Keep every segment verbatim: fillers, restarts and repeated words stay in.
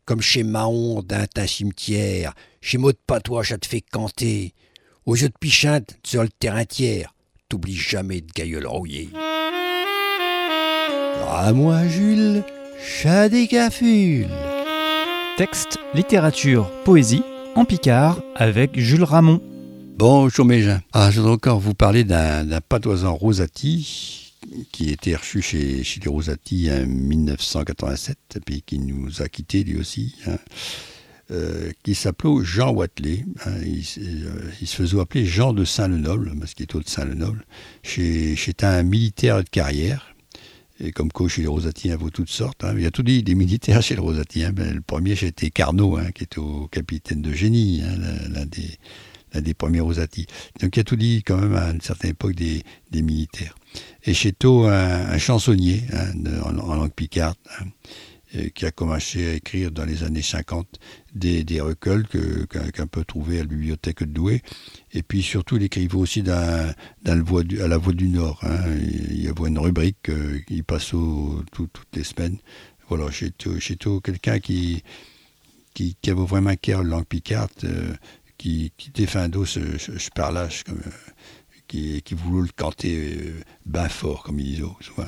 comme chez Mahon d'un teint cimetière, chez Maud Patois, ça te fait canter. Au jeu de pichinte, sur le terrain tiers, t'oublies jamais de gailleul rouillé. À moi, Jules, chat des cafules. Texte, littérature, poésie, en Picard, avec Jules Ramon. Bonjour mes gens. Ah, je voudrais encore vous parler d'un, d'un patoisan Rosati qui était reçu chez, chez les Rosati en dix-neuf cent quatre-vingt-sept et puis qui nous a quittés lui aussi, hein, euh, qui s'appelait Jean Wathelet. Hein, il, euh, il se faisait appeler Jean de Saint-Lenoble, parce qu'il était de Saint-Lenoble. Chez, c'était un militaire de carrière. Et comme quoi, chez les Rosati, il y a toutes sortes. Hein. Il y a tous des, des militaires chez les Rosati. Hein. Ben, le premier, c'était Carnot, hein, qui était au capitaine de génie, hein, l'un des... l'un des premiers Rosati. Donc il y a tout dit quand même à une certaine époque des, des militaires. Et chez Tau, un, un chansonnier hein, de, en, en langue picarde, hein, qui a commencé à écrire dans les années cinquante des, des recueils que, qu'un, qu'un peut trouver à la bibliothèque de Douai. Et puis surtout, il écrivait aussi dans, dans le voix du, à la Voix du Nord. Hein. Il y avait une rubrique euh, qui passe au, tout, toutes les semaines. Voilà, chez Tau, chez Tau quelqu'un qui, qui, qui avait vraiment cœur la langue picarde, euh, qui, qui défendait ce, ce, ce parlage, comme, euh, qui, qui voulait le canter euh, ben fort, comme ils disent souvent.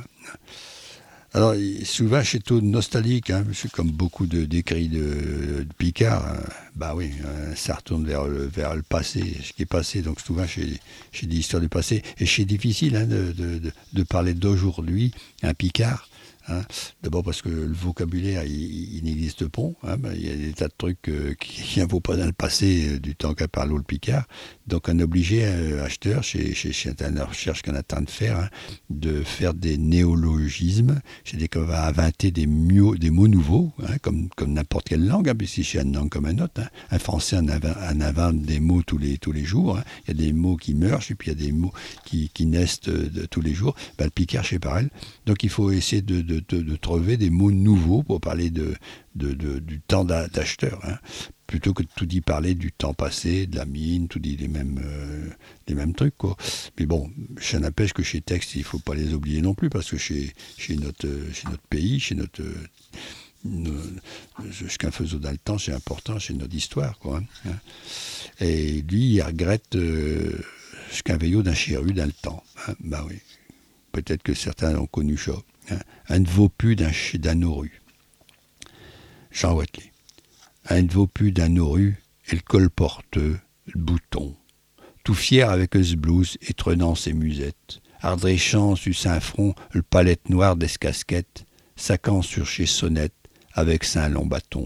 Alors, souvent, chez Tau nostalgique, hein, comme beaucoup de, d'écrits de, de Picard, hein, bah oui, hein, ça retourne vers le, vers le passé, ce qui est passé, donc souvent chez, chez des histoires du passé. Et c'est difficile hein, de, de, de, de parler d'aujourd'hui, un Picard. Hein. D'abord parce que le vocabulaire il, il n'existe pas, hein. Ben, il y a des tas de trucs euh, qui ne vaut pas dans le passé euh, du temps qu'a parlé le Picard, donc on est obligé euh, acheteur chez, chez, chez la recherche qu'on attend de faire hein, de faire des néologismes, c'est-à-dire qu'on va inventer des, mio, des mots nouveaux hein, comme, comme n'importe quelle langue, hein, si c'est une langue comme un autre, hein. Un français en invente, en invente des mots tous les, tous les jours, hein. Il y a des mots qui meurent et puis il y a des mots qui, qui naissent de, de, tous les jours, ben, le Picard c'est pareil, donc il faut essayer de, de De, de, de trouver des mots nouveaux pour parler de, de, de, du temps d'acheteur, hein, plutôt que de tout dit parler du temps passé, de la mine, tout dit les mêmes, euh, les mêmes trucs, quoi. Mais bon, ça n'empêche que chez Texte, il ne faut pas les oublier non plus, parce que chez, chez, notre, chez notre pays, chez notre... Nos, ce qu'un faisait dans le temps, c'est important, c'est notre histoire, quoi. Hein. Et lui, il regrette euh, ce qu'un veillot d'un chirurgie dans le temps. Hein. Ben oui, peut-être que certains ont connu ça. Un ne vaut plus d'un, d'un auru. Jean Wathelet. Un ne vaut plus d'un auru, et le col porteux, le bouton. Tout fier avec ce blouse et trenant ses musettes. Ardréchant sur saint front, le palette noire des casquettes, saquant sur chez sonnette, avec saint long bâton.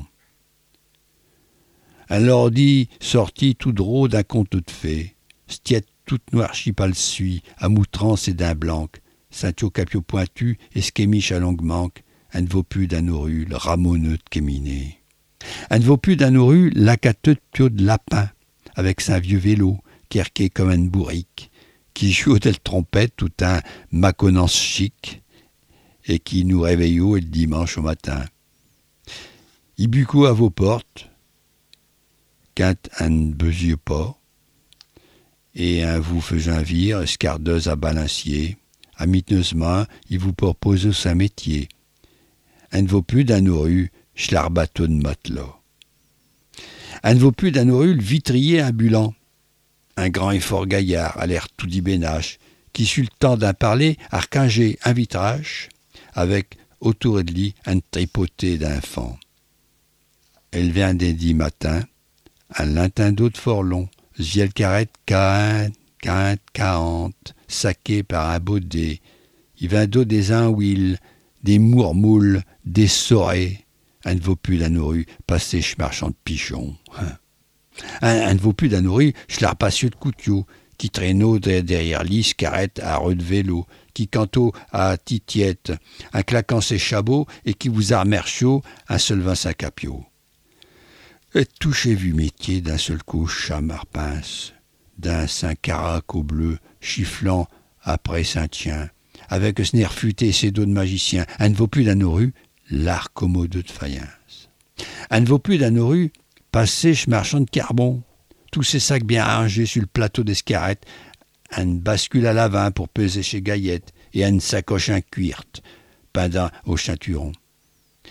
Un lordi sorti tout drôle d'un conte de fées, stiette toute noirchie par le suie, à moutrance et d'un blanc, Saint-Thio capio pointu, esquémiche à longue manque, un ne vaut plus d'un auru, le ramoneux de Kéminé. Un ne vaut plus d'un auru, l'acateux de pio de lapin, avec saint vieux vélo, kerqué comme une bourrique, qui joue telle trompette tout un maconance chic, et qui nous réveillons le dimanche au matin. Ibuco à vos portes, qu'un un ne bezieux pas, et un vous faisant vire, escardeuse à balancier, amiteusement, il vous propose sa métier. Un ne vaut plus d'un auru, schlarbateau de matelas. Un ne vaut plus d'un auru, le vitrier ambulant. Un grand et fort gaillard, à l'air tout d'ibénache, qui sut le temps d'un parler, arcangé un vitrage, avec autour de lui un tripoté d'enfant. Elle vient des dix matins, un lintin d'eau de fort long, ziel carrette quinte, quinte, quarante, saqué par un baudet, il vint d'eau des inouïles, des mourmoules, des sorets, un ne vaut plus d'un auru, passé marchand de pigeons. Hein. Un, un ne vaut plus d'un auru, schlarpassieux de coutiot, qui traîneau derrière l'is, carrette à relever l'eau, qui canto à titiette, un claquant ses chabots, et qui vous armère chaud, un seul vin sa capio. Et touchez vu métier d'un seul coup, chamarpince, d'un saint carac au bleu, chifflant après Saint-Tien, avec ce nerf futé et ses dos de magicien, un ne vaut plus d'un auru, l'art commodeux de faïence. Un ne vaut plus d'un auru, passé chez marchand de carbon, tous ces sacs bien rangés sur le plateau d'escarrette, un bascule à la vin pour peser chez Gaillette, et un sacoche en cuirte, pendant au ceinturon.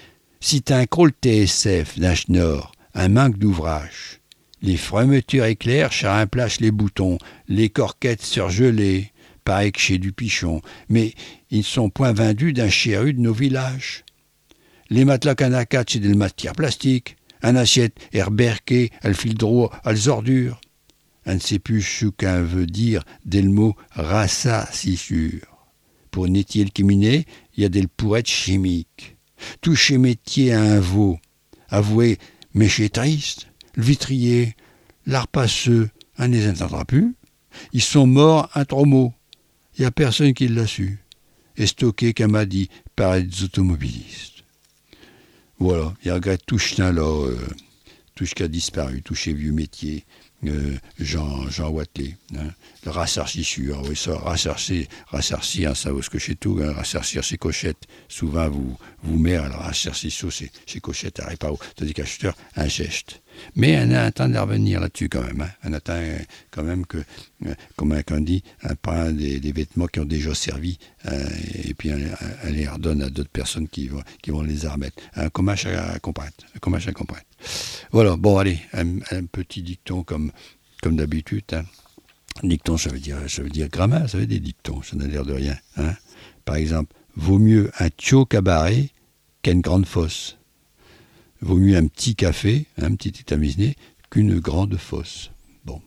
Si t'as un crawl T S F d'un schnorr, un manque d'ouvrage, les fermetures éclairs, charin plache les boutons, les corquettes surgelées, pareil que chez du pichon, mais ils ne sont point vendus d'un chéru de nos villages. Les matelas canacats, c'est des matières plastiques, un assiette herberqué, elle file droit, elles ordures. Un ne sait plus ce qu'un veut dire dès le mot rassa si sûr. Pour nettier le cheminé, il y a des pourrettes chimiques. Tout chez métier a un veau. Avouez, méché triste, le vitrier, l'art passeux, on ne les entendra plus. Ils sont morts un trop mot. Il n'y a personne qui l'a su. Et stocké, comme m'a dit, par les automobilistes. Voilà, il regrette tout chien là, euh, tout ce qui a disparu, tous ces vieux métiers. Euh, Jean, Jean Watley, hein, le rassarcissure, oui, ça, rassarcir, rassarcir, hein, ça vaut ce que chez tout, hein, rassarcir ses cochettes, souvent vous, vous mère, alors rassarcir ses, ses cochettes, n'arrive pas, tandis qu'acheteur, un geste. Mais on a un temps de revenir là-dessus quand même, hein, on attend quand même que, euh, comme on dit, on prend des, des vêtements qui ont déjà servi, euh, et puis on, on les redonne à d'autres personnes qui vont, qui vont les remettre. Un commage à comprendre, un commage à comprendre. Voilà, bon allez, un, un petit dicton comme, comme d'habitude. Hein. Dicton, ça veut dire, ça veut dire grammaire, ça veut dire des dictons, ça n'a l'air de rien. Hein. Par exemple, vaut mieux un tio cabaret qu'une grande fosse. Vaut mieux un petit café, un petit étaminé, qu'une grande fosse. Bon.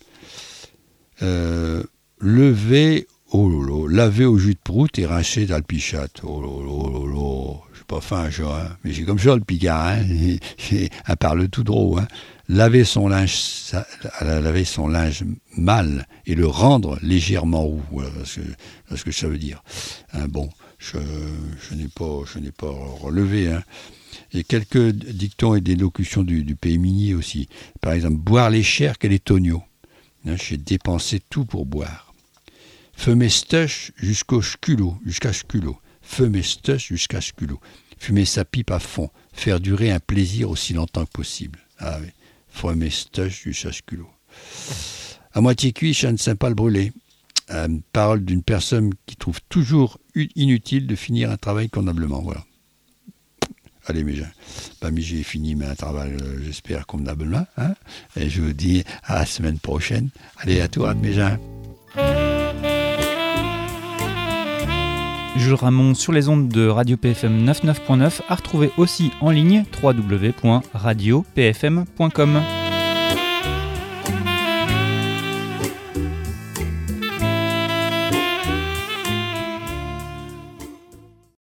Euh, lever, oh lolo, laver au jus de prout et rincer dans le pichat. Oh lolo, lolo, je suis pas fin, je, hein, mais j'ai comme ça le picard, hein, elle parle tout drôle, hein. Laver son linge, ça, laver son linge mal et le rendre légèrement roux, voilà ce que, ce que ça veut dire. Hein, bon, je, je n'ai pas, je n'ai pas relevé, hein. Et quelques dictons et des locutions du, du pays minier aussi. Par exemple, boire les chers qu'elle est tonio. Hein, j'ai dépensé tout pour boire. Fumer stush jusqu'au sculo, jusqu'à sculo. Fumer stush jusqu'à sculo. Fumer sa pipe à fond. Faire durer un plaisir aussi longtemps que possible. Ah oui. Fumer stush jusqu'à sculo. À moitié cuit, je ne sais pas le brûler. Euh, parole d'une personne qui trouve toujours inutile de finir un travail convenablement. Voilà. Allez, mes gens, bah, mais j'ai fini mon travail, euh, j'espère, convenablement. Hein, et je vous dis à la semaine prochaine. Allez, à toi, mes gens. Jules Ramon sur les ondes de Radio P F M quatre-vingt-neuf point neuf, à retrouver aussi en ligne w w w point radio p f m point com.